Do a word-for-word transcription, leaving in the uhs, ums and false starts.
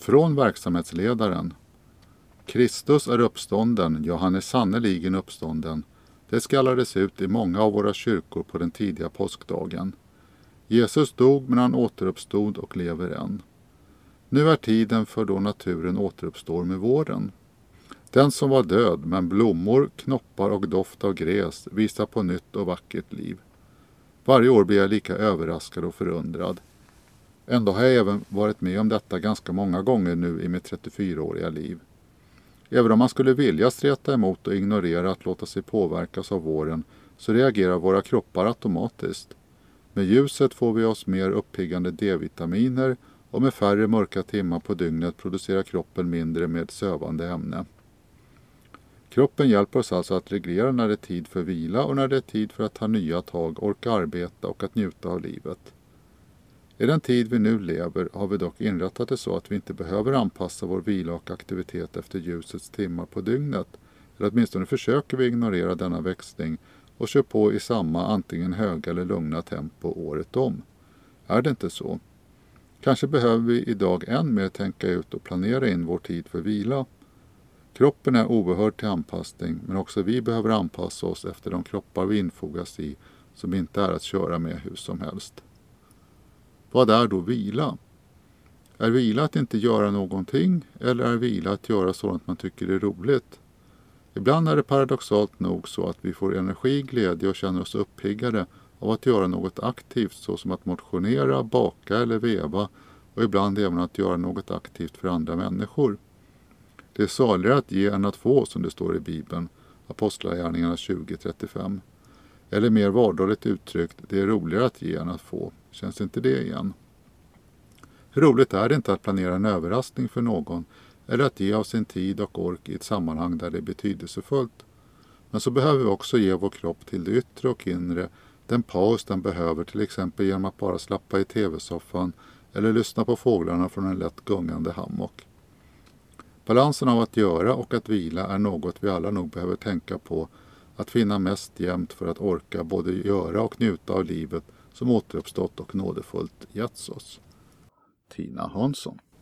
Från verksamhetsledaren. Kristus är uppstånden, ja han är sannoliken uppstånden. Det skallades ut i många av våra kyrkor på den tidiga påskdagen. Jesus dog men han återuppstod och lever än. Nu är tiden för då naturen återuppstår med våren. Den som var död, men blommor, knoppar och doft av gräs visar på nytt och vackert liv. Varje år blir jag lika överraskad och förundrad. Ändå har jag även varit med om detta ganska många gånger nu i mitt trettiofyraåriga liv. Även om man skulle vilja streta emot och ignorera att låta sig påverkas av våren så reagerar våra kroppar automatiskt. Med ljuset får vi oss mer uppiggande D-vitaminer och med färre mörka timmar på dygnet producerar kroppen mindre med sövande ämne. Kroppen hjälper oss alltså att reglera när det är tid för vila och när det är tid för att ta nya tag, orka arbeta och att njuta av livet. I den tid vi nu lever har vi dock inrättat det så att vi inte behöver anpassa vår vila och aktivitet efter ljusets timmar på dygnet. Eller åtminstone försöker vi ignorera denna växling och kör på i samma antingen höga eller lugna tempo året om. Är det inte så? Kanske behöver vi idag än mer tänka ut och planera in vår tid för vila. Kroppen är oerhörd till anpassning men också vi behöver anpassa oss efter de kroppar vi infogas i som inte är att köra med hur som helst. Vad är då vila? Är vila att inte göra någonting eller är vila att göra sådant man tycker är roligt? Ibland är det paradoxalt nog så att vi får energi, glädje och känner oss uppiggade av att göra något aktivt såsom att motionera, baka eller veva och ibland även att göra något aktivt för andra människor. Det är saligare att ge än att få som det står i Bibeln, Apostlagärningarna tjugo trettiofem. Eller mer vardagligt uttryckt, det är roligare att ge än att få. Känns inte det igen? Hur roligt är det inte att planera en överraskning för någon eller att ge av sin tid och ork i ett sammanhang där det är betydelsefullt? Men så behöver vi också ge vår kropp till det yttre och inre den paus den behöver, till exempel genom att bara slappa i tv-soffan eller lyssna på fåglarna från en lätt gungande hammock. Balansen av att göra och att vila är något vi alla nog behöver tänka på, att finna mest jämnt för att orka både göra och njuta av livet som återuppstått och nådefullt getts oss. Tina Hansson.